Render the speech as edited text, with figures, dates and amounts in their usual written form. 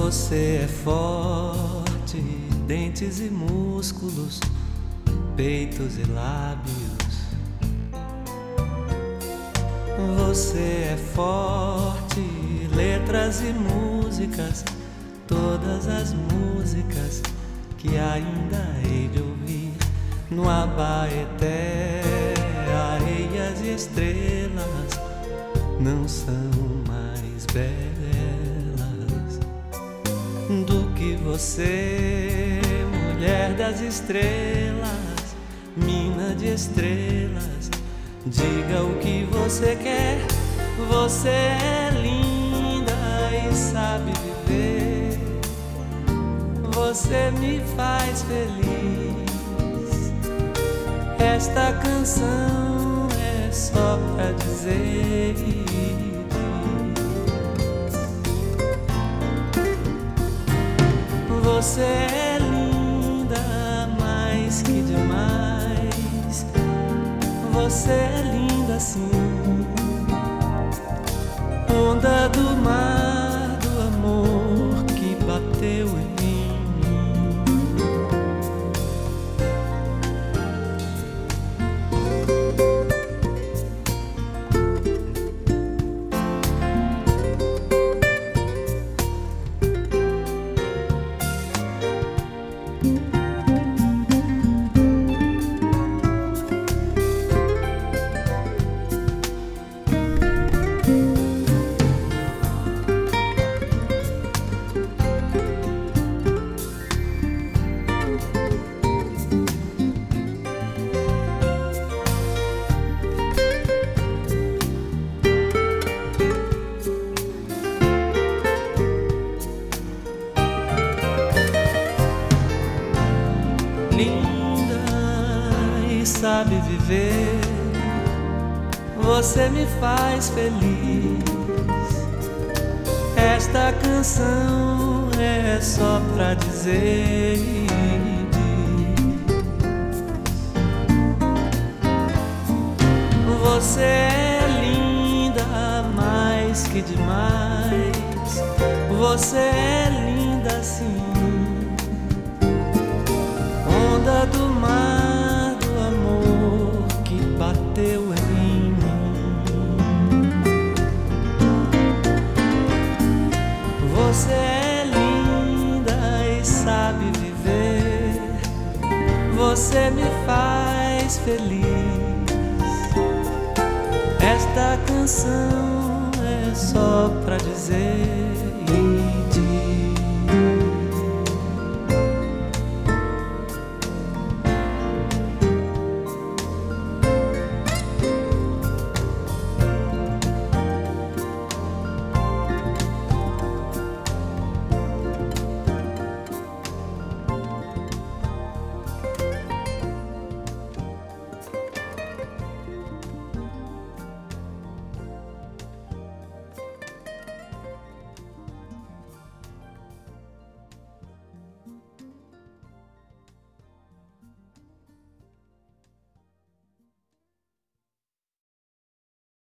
Você é forte, dentes e músculos, peitos e lábios. Você é forte, letras e músicas, todas as músicas que ainda hei de ouvir. No Abaeté, areias e estrelas não são mais belas do que você, mulher das estrelas, mina de estrelas. Diga o que você quer, você é linda e sabe viver. Você me faz feliz. Esta canção é só pra dizer: você é linda mais que demais. Você é linda assim, onda do mar do amor que bateu em mim. Linda e sabe viver, você me faz feliz. Esta canção é só pra dizer: você é linda mais que demais. Você é linda assim, onda do mar do amor que bateu em mim. Você é linda e sabe viver. Você me faz feliz. Esta canção é só pra dizer: